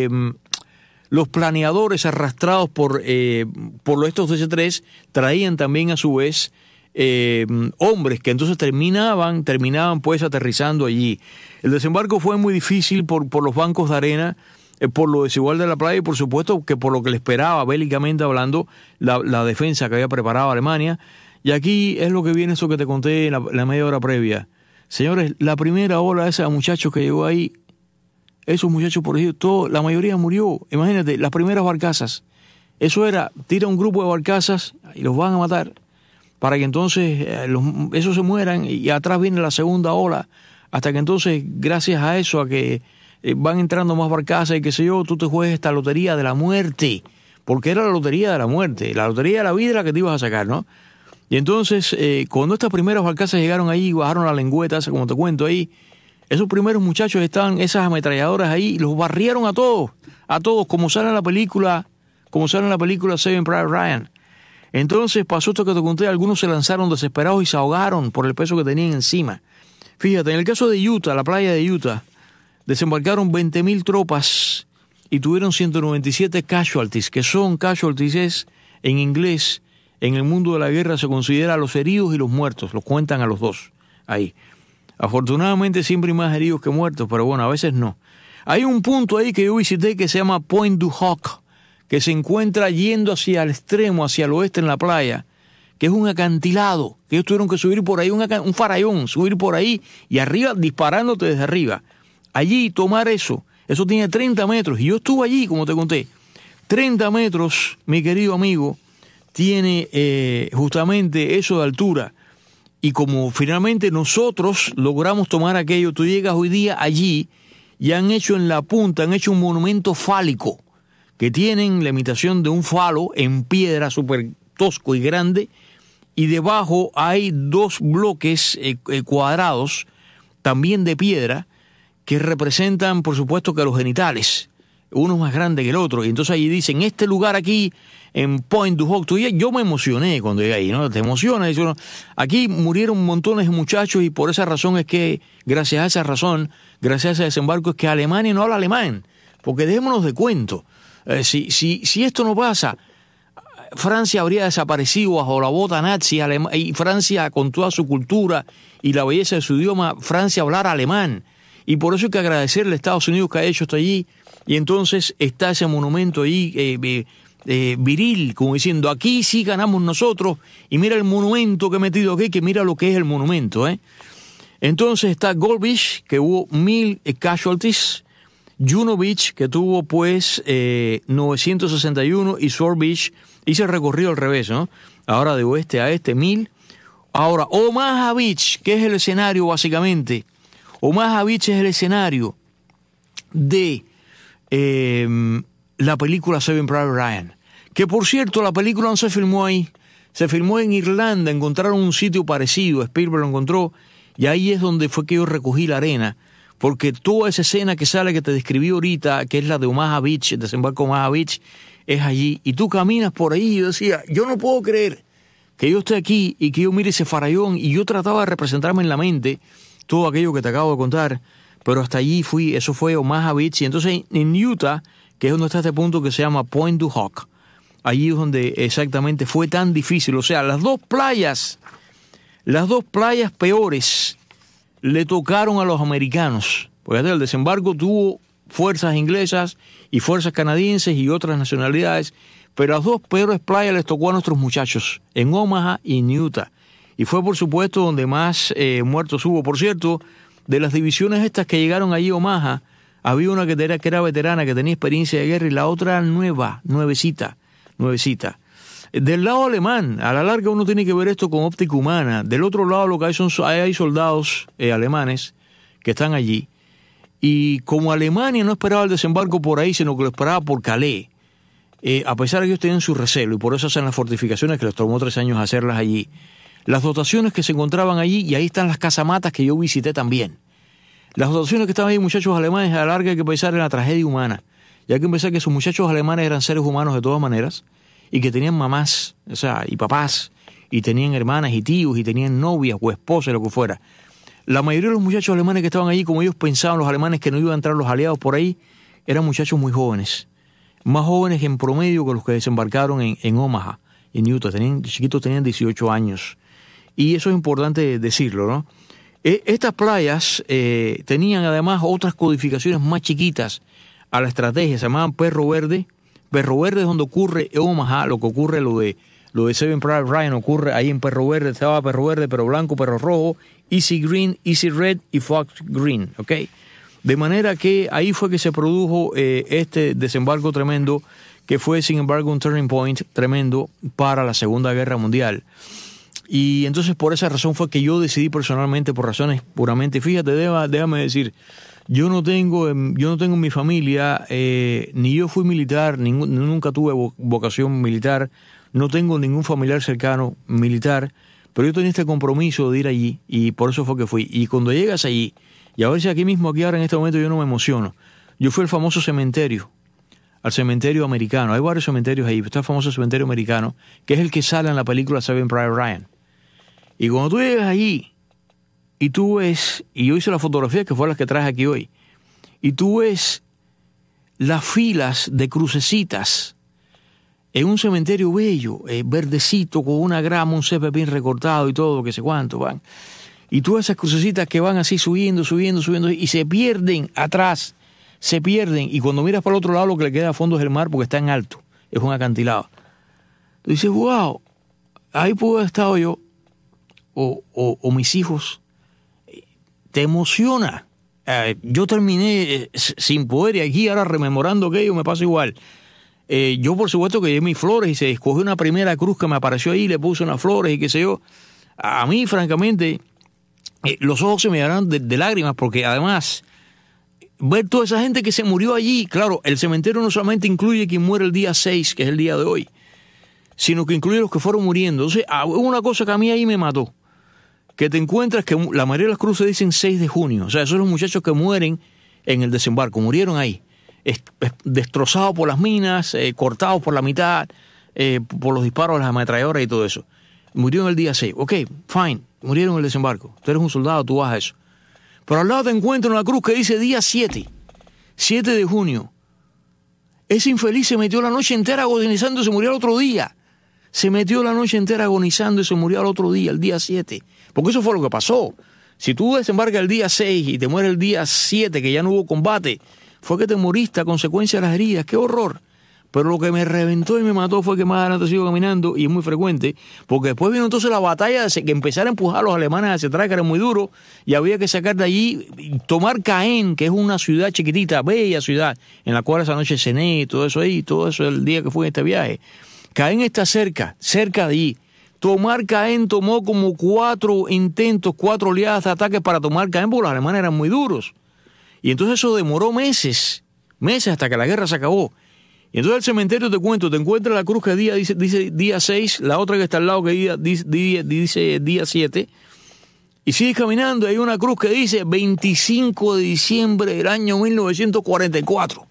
los planeadores arrastrados por estos DC-3 traían también a su vez hombres que entonces terminaban pues aterrizando allí. El desembarco fue muy difícil por los bancos de arena, por lo desigual de la playa, y por supuesto que por lo que le esperaba, bélicamente hablando, la defensa que había preparado Alemania. Y aquí es lo que viene, eso que te conté en la media hora previa. Señores, la primera ola de esos muchachos que llegó ahí, esos muchachos, por ejemplo, la mayoría murió. Imagínate, las primeras barcazas. Eso era, tira un grupo de barcazas y los van a matar para que entonces esos se mueran, y atrás viene la segunda ola, hasta que entonces, gracias a eso, a que van entrando más barcazas y qué sé yo, tú te juegues esta lotería de la muerte, porque era la lotería de la muerte, la lotería de la vida la que te ibas a sacar, ¿no? Y entonces, cuando estas primeras barcazas llegaron ahí, bajaron la lengüeta, como te cuento ahí, esos primeros muchachos estaban, esas ametralladoras ahí, los barrieron a todos, como sale en la película Saving Private Ryan. Entonces pasó esto que te conté, algunos se lanzaron desesperados y se ahogaron por el peso que tenían encima. Fíjate, en el caso de Utah, la playa de Utah, desembarcaron 20.000 tropas y tuvieron 197 casualties, que son casualties, es en inglés, en el mundo de la guerra se considera a los heridos y los muertos, los cuentan a los dos ahí. Afortunadamente siempre hay más heridos que muertos, pero bueno, a veces no. Hay un punto ahí que yo visité que se llama Point du Hoc, que se encuentra yendo hacia el extremo, hacia el oeste en la playa, que es un acantilado, que ellos tuvieron que subir por ahí, un farallón, subir por ahí y arriba, disparándote desde arriba. Allí, tomar eso tiene 30 metros, y yo estuve allí, como te conté. 30 metros, mi querido amigo, tiene justamente eso de altura. y como finalmente nosotros logramos tomar aquello, tú llegas hoy día allí y han hecho en la punta, han hecho un monumento fálico, que tienen la imitación de un falo en piedra súper tosco y grande, y debajo hay 2 bloques cuadrados, también de piedra, que representan, por supuesto, que los genitales, uno más grande que el otro. Y entonces allí dicen, este lugar aquí, en Pointe du Hoc, yo me emocioné cuando llegué ahí, ¿no? Te emocionas, dice uno, aquí murieron montones de muchachos y por esa razón es que, gracias a esa razón, gracias a ese desembarco, es que Alemania no habla alemán, porque dejémonos de cuento. Si esto no pasa, Francia habría desaparecido bajo la bota nazi, y Francia, con toda su cultura y la belleza de su idioma, Francia hablara alemán. Y por eso hay que agradecerle a Estados Unidos que ha hecho esto allí. Y entonces está ese monumento ahí viril, como diciendo, aquí sí ganamos nosotros, y mira el monumento que he metido aquí, que mira lo que es el monumento. Entonces está Gold Beach, que hubo 1000 casualties, Juno Beach, que tuvo pues 961, y Sword Beach, hice el recorrido al revés, ¿no? Ahora de oeste a este, 1000. Ahora, Omaha Beach, que es el escenario básicamente. Omaha Beach es el escenario de la película Saving Private Ryan. Que por cierto, la película no se filmó ahí. Se filmó en Irlanda, encontraron un sitio parecido, Spielberg lo encontró, y ahí es donde fue que yo recogí la arena. Porque toda esa escena que sale, que te describí ahorita, que es la de Omaha Beach, el desembarco de Omaha Beach, es allí. Y tú caminas por ahí y yo decía, yo no puedo creer que yo esté aquí y que yo mire ese farallón. Y yo trataba de representarme en la mente todo aquello que te acabo de contar, pero hasta allí fui, eso fue Omaha Beach. Y entonces en Utah, que es donde está este punto que se llama Pointe du Hoc, allí es donde exactamente fue tan difícil. O sea, las dos playas peores le tocaron a los americanos. Porque el desembarco tuvo fuerzas inglesas y fuerzas canadienses y otras nacionalidades, pero las dos peores playas les tocó a nuestros muchachos, en Omaha y en Utah. Y fue, por supuesto, donde más muertos hubo. Por cierto, de las divisiones estas que llegaron allí a Omaha, había una que era veterana, que tenía experiencia de guerra, y la otra nuevecita. Del lado alemán, a la larga uno tiene que ver esto con óptica humana. Del otro lado lo que hay soldados alemanes que están allí. Y como Alemania no esperaba el desembarco por ahí, sino que lo esperaba por Calais, a pesar de que ellos tenían su recelo, y por eso hacen las fortificaciones que les tomó 3 años hacerlas allí, las dotaciones que se encontraban allí, y ahí están las casamatas que yo visité también. Las dotaciones que estaban ahí, muchachos alemanes, a la larga hay que pensar en la tragedia humana. Y hay que pensar que esos muchachos alemanes eran seres humanos de todas maneras, y que tenían mamás, o sea, y papás, y tenían hermanas y tíos, y tenían novias o esposas, lo que fuera. La mayoría de los muchachos alemanes que estaban allí, como ellos pensaban los alemanes que no iban a entrar los aliados por ahí, eran muchachos muy jóvenes. Más jóvenes en promedio que los que desembarcaron en Omaha, en Utah. Chiquitos tenían 18 años. Y eso es importante decirlo, ¿no? Estas playas tenían además otras codificaciones más chiquitas a la estrategia. Se llamaban Perro Verde. Perro Verde es donde ocurre en Omaha, lo que ocurre lo de Saving Private Ryan, ocurre ahí en Perro Verde. Estaba Perro Verde, Perro Blanco, Perro Rojo, Easy Green, Easy Red y Fox Green, ¿ok? De manera que ahí fue que se produjo este desembarco tremendo, que fue, sin embargo, un turning point tremendo para la Segunda Guerra Mundial. Y entonces por esa razón fue que yo decidí personalmente, por razones puramente, fíjate, déjame decir, yo no tengo en mi familia, ni yo fui militar, nunca tuve vocación militar, no tengo ningún familiar cercano militar, pero yo tenía este compromiso de ir allí, y por eso fue que fui. Y cuando llegas allí, y a ver si aquí ahora en este momento yo no me emociono, yo fui al famoso cementerio, al cementerio americano. Hay varios cementerios ahí, está el famoso cementerio americano, que es el que sale en la película Saving Private Ryan. Y cuando tú llegas allí, y tú ves, y yo hice la fotografía que fue las que traje aquí hoy, y tú ves las filas de crucecitas en un cementerio bello, verdecito, con una grama, un césped bien recortado y todo, que sé cuánto van. Y tú esas crucecitas que van así subiendo, y se pierden atrás, y cuando miras para el otro lado lo que le queda a fondo es el mar, porque está en alto, es un acantilado. Tú dices, wow, ahí pude haber estado yo, o mis hijos. Te emociona. Yo terminé sin poder, y aquí ahora rememorando aquello me pasa igual. Yo por supuesto que llevé mis flores, y se escogió una primera cruz que me apareció ahí, le puse unas flores y qué sé yo. a mí, francamente, los ojos se me llenaron de lágrimas, porque además, ver toda esa gente que se murió allí, claro, el cementerio no solamente incluye quien muere el día 6, que es el día de hoy, sino que incluye los que fueron muriendo. Entonces, hubo una cosa que a mí ahí me mató, que te encuentras que la mayoría de las cruces dicen 6 de junio, o sea, esos son los muchachos que mueren en el desembarco, murieron ahí, destrozados por las minas, cortados por la mitad, por los disparos de las ametralladoras y todo eso. Murieron el día 6, ok, fine, murieron en el desembarco, tú eres un soldado, tú vas a eso. Pero al lado te encuentras una cruz que dice día 7 de junio. Ese infeliz se metió la noche entera agonizando y se murió al otro día. Se metió la noche entera agonizando y se murió al otro día, el día 7. Porque eso fue lo que pasó. Si tú desembarcas el día 6 y te mueres el día 7, que ya no hubo combate, fue que te moriste a consecuencia de las heridas. ¡Qué horror! Pero lo que me reventó y me mató fue que más adelante sigo caminando, y es muy frecuente, porque después vino entonces la batalla de que empezar a empujar a los alemanes hacia atrás, que era muy duro, y había que sacar de allí, tomar Caen, que es una ciudad chiquitita, bella ciudad, en la cual esa noche cené y todo eso ahí, todo eso el día que fui en este viaje. Caen está cerca de allí. Tomar Caen tomó como 4 intentos, 4 oleadas de ataques para tomar Caen, porque los alemanes eran muy duros. Y entonces eso demoró meses hasta que la guerra se acabó. Y entonces el cementerio, te cuento, te encuentras la cruz que dice día 6, la otra que está al lado que dice día 7, y sigues caminando, hay una cruz que dice 25 de diciembre del año 1944,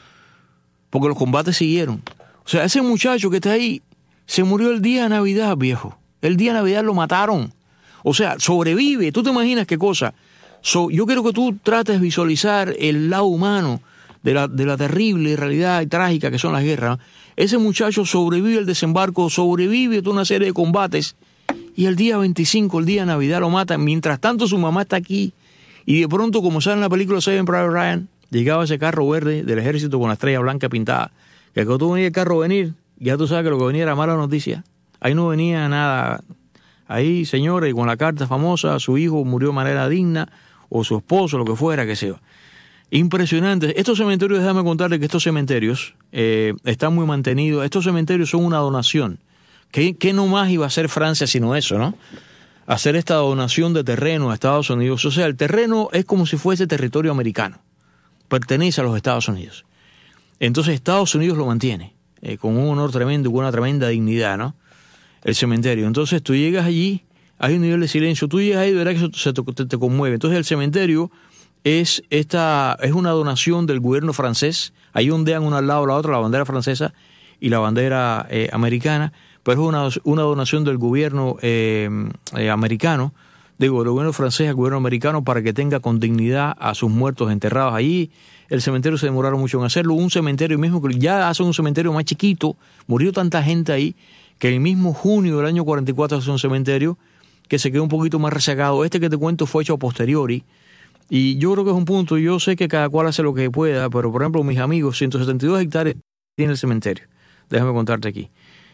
porque los combates siguieron. O sea, ese muchacho que está ahí se murió el día de Navidad, viejo. El día de Navidad lo mataron. O sea, sobrevive. ¿Tú te imaginas qué cosa? Yo quiero que tú trates de visualizar el lado humano de la terrible realidad y trágica que son las guerras. Ese muchacho sobrevive al desembarco, sobrevive a toda una serie de combates, y el día 25, el día de Navidad, lo matan. Mientras tanto su mamá está aquí, y de pronto, como sale en la película Saving Private Ryan, llegaba ese carro verde del ejército con la estrella blanca pintada, que cuando tú venías el carro venir, ya tú sabes que lo que venía era mala noticia. Ahí no venía nada. Ahí, señores, con la carta famosa, su hijo murió de manera digna, o su esposo, lo que fuera, que sea. Impresionante. Estos cementerios, déjame contarle que estos cementerios están muy mantenidos. Estos cementerios son una donación. ¿Qué no más iba a hacer Francia sino eso, no? Hacer esta donación de terreno a Estados Unidos. O sea, el terreno es como si fuese territorio americano. Pertenece a los Estados Unidos. Entonces Estados Unidos lo mantiene, con un honor tremendo, con una tremenda dignidad, ¿no? El cementerio. Entonces tú llegas allí, hay un nivel de silencio. Tú llegas ahí, de verdad que eso te conmueve. Entonces el cementerio es una donación del gobierno francés. Ahí ondean una al lado de la otra, la bandera francesa y la bandera americana, pero es una donación del gobierno americano, del gobierno francés al gobierno americano, para que tenga con dignidad a sus muertos enterrados allí. El cementerio se demoraron mucho en hacerlo. Un cementerio mismo que ya hace un cementerio más chiquito, murió tanta gente ahí, que el mismo junio del año 44 hace un cementerio que se quedó un poquito más rezagado. Este que te cuento fue hecho a posteriori. Y yo creo que es un punto, yo sé que cada cual hace lo que pueda, pero por ejemplo mis amigos, 172 hectáreas tiene el cementerio. Déjame contarte aquí.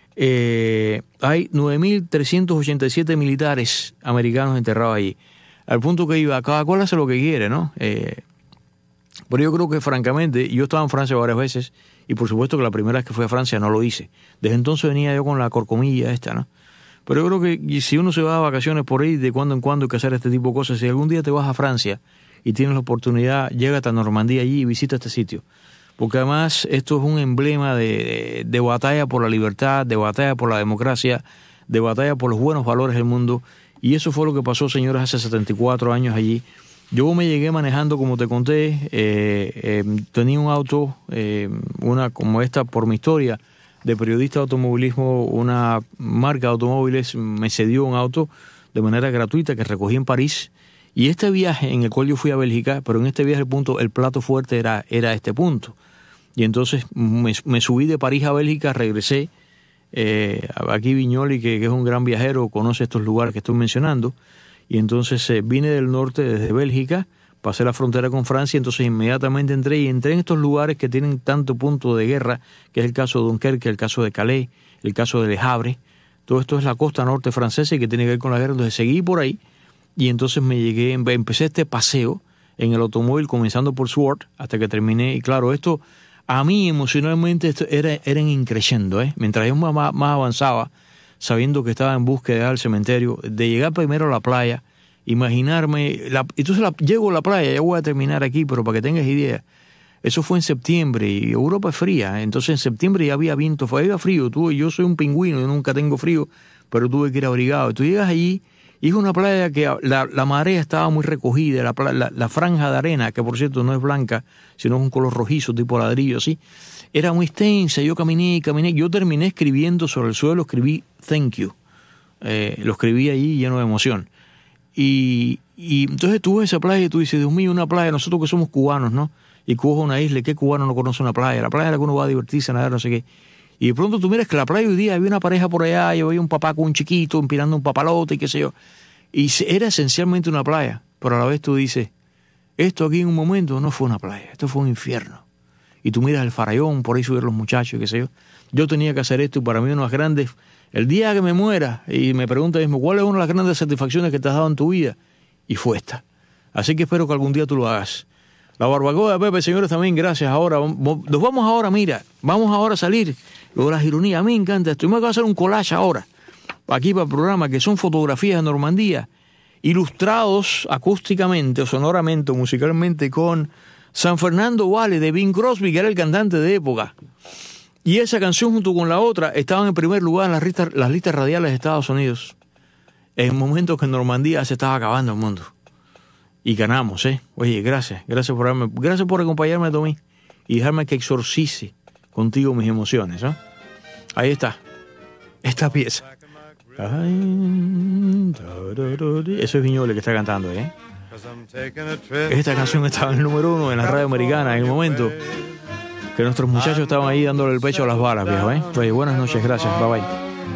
Hay 9.387 militares americanos enterrados allí. Al punto que iba, cada cual hace lo que quiere, ¿no? Pero yo creo que francamente, yo estaba en Francia varias veces, y por supuesto que la primera vez que fui a Francia no lo hice. Desde entonces venía yo con la corcomilla esta, ¿no? Pero yo creo que si uno se va a vacaciones por ahí, de cuando en cuando hay que hacer este tipo de cosas. Si algún día te vas a Francia y tienes la oportunidad, llégate a Normandía allí y visita este sitio. Porque además esto es un emblema de batalla por la libertad, de batalla por la democracia, de batalla por los buenos valores del mundo. Y eso fue lo que pasó, señores, hace 74 años allí. Yo me llegué manejando, como te conté, tenía un auto, una como esta, por mi historia de periodista de automovilismo, una marca de automóviles me cedió un auto de manera gratuita que recogí en París. Y este viaje en el cual yo fui a Bélgica, pero en este viaje el plato fuerte era este punto. Y entonces me subí de París a Bélgica, regresé. Aquí Viñoli, que es un gran viajero, conoce estos lugares que estoy mencionando. Y entonces vine del norte, desde Bélgica, pasé la frontera con Francia, entonces inmediatamente entré en estos lugares que tienen tanto punto de guerra, que es el caso de Dunkerque, el caso de Calais, el caso de Le Havre. Todo esto es la costa norte francesa y que tiene que ver con la guerra. Entonces seguí por ahí y entonces empecé este paseo en el automóvil, comenzando por Sword hasta que terminé. Y claro, esto a mí emocionalmente esto era increciendo, Mientras yo más avanzaba, sabiendo que estaba en búsqueda del cementerio, de llegar primero a la playa, imaginarme, entonces llego a la playa, ya voy a terminar aquí, pero para que tengas idea, eso fue en septiembre y Europa es fría, entonces en septiembre ya había viento, había frío, yo soy un pingüino, yo nunca tengo frío, pero tuve que ir abrigado. Y tú llegas allí y es una playa que la marea estaba muy recogida, la franja de arena, que por cierto no es blanca, sino es un color rojizo, tipo ladrillo, así, era muy extensa. Yo caminé, yo terminé escribiendo sobre el suelo, escribí thank you, lo escribí allí lleno de emoción. Y entonces tú ves esa playa y tú dices, Dios mío, una playa, nosotros que somos cubanos, ¿no? Y Cuba es una isla, ¿qué cubano no conoce una playa? La playa en la que uno va a divertirse, a nadar, no sé qué. Y de pronto tú miras que la playa hoy día había una pareja por allá, y había un papá con un chiquito empinando un papalote y qué sé yo. Y era esencialmente una playa, pero a la vez tú dices, esto aquí en un momento no fue una playa, esto fue un infierno. Y tú miras el Farallón, por ahí subir los muchachos, qué sé yo. Yo tenía que hacer esto y para mí uno de los grandes, el día que me muera, y me pregunta mismo, ¿cuál es una de las grandes satisfacciones que te has dado en tu vida? Y fue esta. Así que espero que algún día tú lo hagas. La barbacoa de Pepe, señores, también gracias. Ahora, nos vamos ahora, mira, vamos ahora a salir. Luego las ironías, a mí me encanta esto. Me voy a hacer un collage ahora, aquí para el programa, que son fotografías de Normandía, ilustrados acústicamente, o sonoramente, o musicalmente, con San Fernando Valley de Bing Crosby, que era el cantante de época. Y esa canción junto con la otra estaban en primer lugar en las listas radiales de Estados Unidos, en momentos que en Normandía se estaba acabando el mundo. Y ganamos, ¿eh? Oye, gracias por acompañarme, Tommy, y dejarme que exorcice contigo mis emociones, ¿eh? Ahí está, esta pieza. Eso es Viñoles que está cantando, ¿eh? Esta canción estaba en el número 1 en la radio americana en el momento que nuestros muchachos estaban ahí dándole el pecho a las balas, viejo, ¿eh? Oye, buenas noches, gracias, bye bye.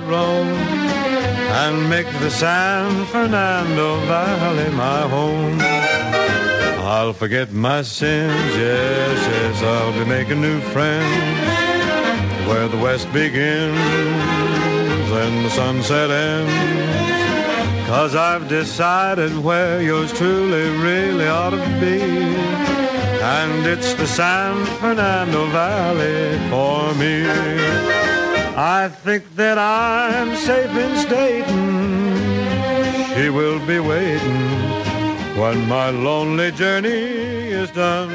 And make the San Fernando Valley my home. I'll forget my sins, yes, yes, I'll be making new friends where the west begins and the sunset ends. 'Cause I've decided where yours truly really ought to be, and it's the San Fernando Valley for me. I think that I'm safe in stating she will be waiting when my lonely journey is done.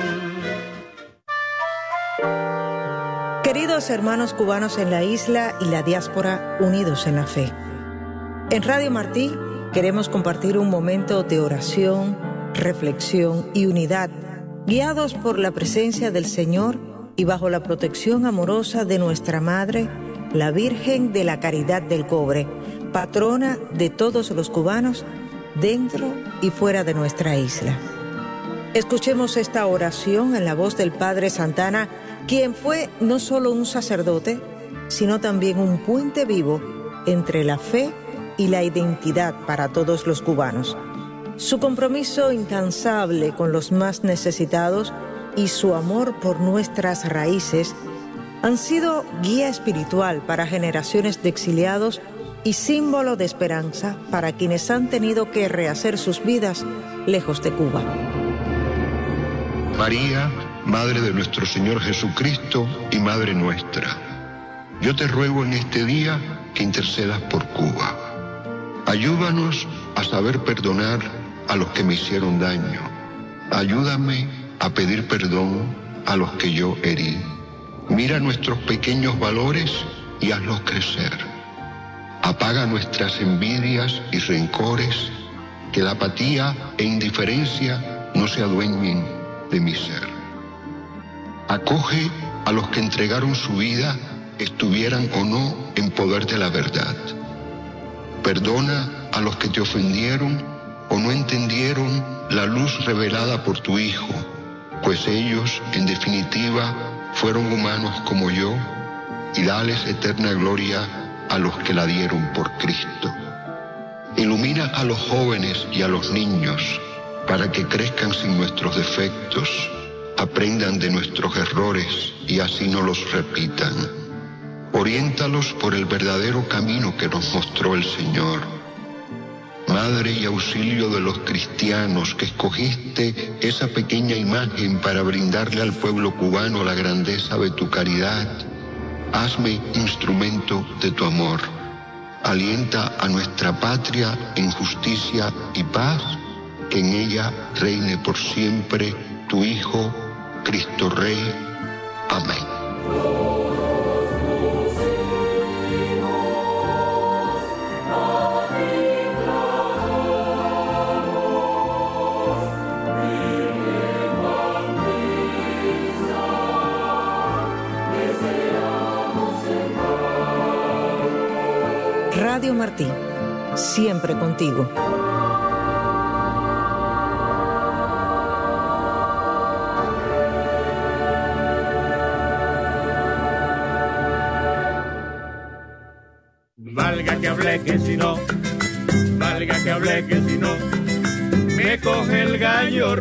Queridos hermanos cubanos en la isla y la diáspora unidos en la fe, en Radio Martí queremos compartir un momento de oración, reflexión y unidad, guiados por la presencia del Señor y bajo la protección amorosa de nuestra Madre, la Virgen de la Caridad del Cobre, patrona de todos los cubanos dentro y fuera de nuestra isla. Escuchemos esta oración en la voz del Padre Santana, quien fue no solo un sacerdote, sino también un puente vivo entre la fe y la identidad para todos los cubanos. Su compromiso incansable con los más necesitados y su amor por nuestras raíces han sido guía espiritual para generaciones de exiliados y símbolo de esperanza para quienes han tenido que rehacer sus vidas lejos de Cuba. María, Madre de nuestro Señor Jesucristo y Madre nuestra, yo te ruego en este día que intercedas por Cuba. Ayúdanos a saber perdonar a los que me hicieron daño. Ayúdame a pedir perdón a los que yo herí. Mira nuestros pequeños valores y hazlos crecer. Apaga nuestras envidias y rencores, que la apatía e indiferencia no se adueñen de mi ser. Acoge a los que entregaron su vida, estuvieran o no en poder de la verdad. Perdona a los que te ofendieron o no entendieron la luz revelada por tu Hijo, pues ellos, en definitiva, fueron humanos como yo, y dales eterna gloria a los que la dieron por Cristo. Ilumina a los jóvenes y a los niños para que crezcan sin nuestros defectos, aprendan de nuestros errores y así no los repitan. Oriéntalos por el verdadero camino que nos mostró el Señor. Madre y auxilio de los cristianos que escogiste esa pequeña imagen para brindarle al pueblo cubano la grandeza de tu caridad, hazme instrumento de tu amor. alienta a nuestra patria en justicia y paz, que en ella reine por siempre tu Hijo, Cristo Rey. Amén. Radio Martí, siempre contigo. Valga que hablé que si no, valga que hablé que si no, me coge el gallo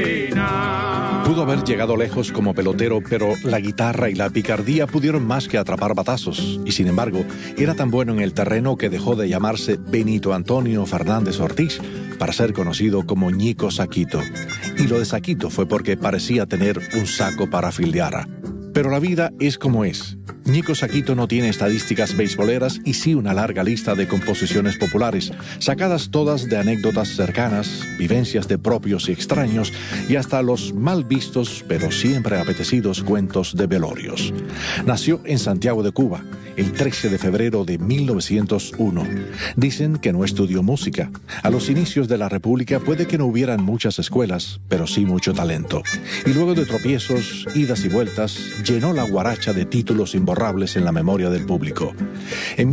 Rufina. Pudo haber llegado lejos como pelotero, pero la guitarra y la picardía pudieron más que atrapar batazos. Y sin embargo, era tan bueno en el terreno que dejó de llamarse Benito Antonio Fernández Ortiz para ser conocido como Ñico Saquito. Y lo de Saquito fue porque parecía tener un saco para fildear. Pero la vida es como es. Ñico Saquito no tiene estadísticas beisboleras y sí una larga lista de composiciones populares, sacadas todas de anécdotas cercanas, vivencias de propios y extraños y hasta los mal vistos pero siempre apetecidos cuentos de velorios. Nació en Santiago de Cuba el 13 de febrero de 1901. Dicen que no estudió música. A los inicios de la República puede que no hubieran muchas escuelas, pero sí mucho talento. Y luego de tropiezos, idas y vueltas, llenó la guaracha de títulos imborrables en la memoria del público. En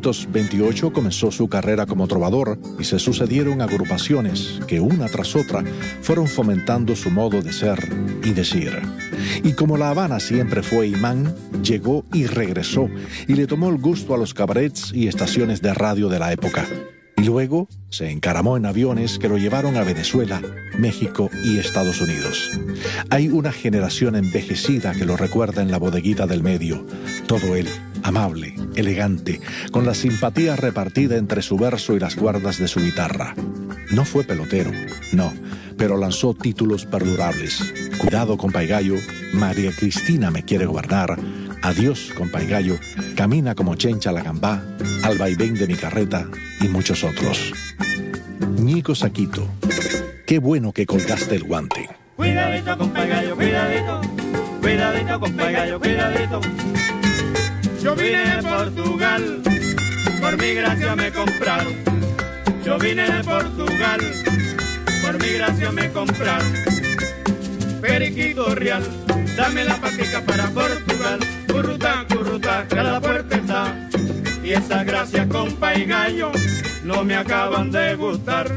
1928 comenzó su carrera como trovador y se sucedieron agrupaciones que una tras otra fueron fomentando su modo de ser y decir. Y como La Habana siempre fue imán, llegó y regresó y le tomó el gusto a los cabarets y estaciones de radio de la época. Y luego se encaramó en aviones que lo llevaron a Venezuela, México y Estados Unidos. Hay una generación envejecida que lo recuerda en la bodeguita del medio. Todo él, amable, elegante, con la simpatía repartida entre su verso y las cuerdas de su guitarra. No fue pelotero, no, pero lanzó títulos perdurables. Cuidado, compa y gallo, María Cristina me quiere gobernar, Adiós, compa y gallo, Camina como chencha la gambá, Al vaivén de mi carreta y muchos otros. Ñico Saquito, qué bueno que colgaste el guante. Cuidadito, compa y gallo, cuidadito, cuidadito, compa y gallo, cuidadito. Yo vine de Portugal, por mi gracia me compraron. Yo vine de Portugal, por mi gracia me compraron. Periquito real, dame la patica para Portugal. Currutá, currutá, que a la puerta está. Y esa gracia, compa y gallo, no me acaban de gustar.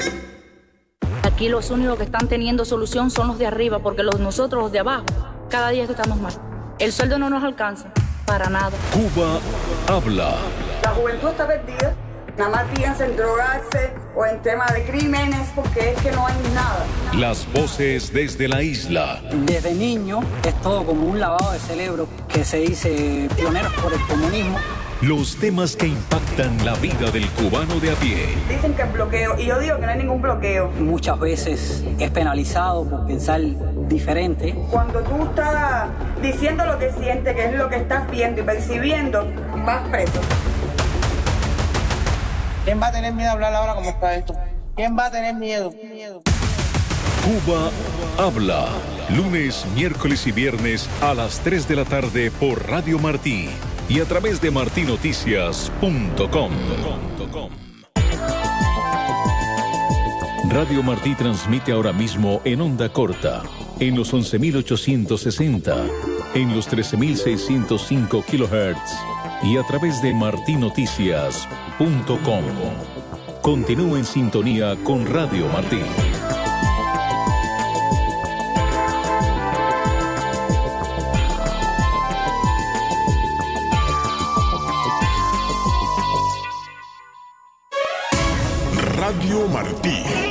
Aquí los únicos que están teniendo solución son los de arriba, porque nosotros, los de abajo, cada día estamos mal. El sueldo no nos alcanza, para nada. Cuba habla. La juventud está perdida. Nada más piensa en drogarse o en temas de crímenes porque es que no hay nada. Las voces desde la isla. Desde niño es todo como un lavado de cerebro que se dice pioneros por el comunismo. Los temas que impactan la vida del cubano de a pie. Dicen que es bloqueo y yo digo que no hay ningún bloqueo. Muchas veces es penalizado por pensar diferente. Cuando tú estás diciendo lo que sientes, que es lo que estás viendo y percibiendo, vas preso. ¿Quién va a tener miedo a hablar ahora como está esto? ¿Quién va a tener miedo? Cuba habla. Lunes, miércoles y viernes a las 3 de la tarde por Radio Martí y a través de martinoticias.com. Radio Martí transmite ahora mismo en onda corta, en los 11.860, en los 13.605 kHz y a través de martinoticias.com. Continúa en sintonía con Radio Martí.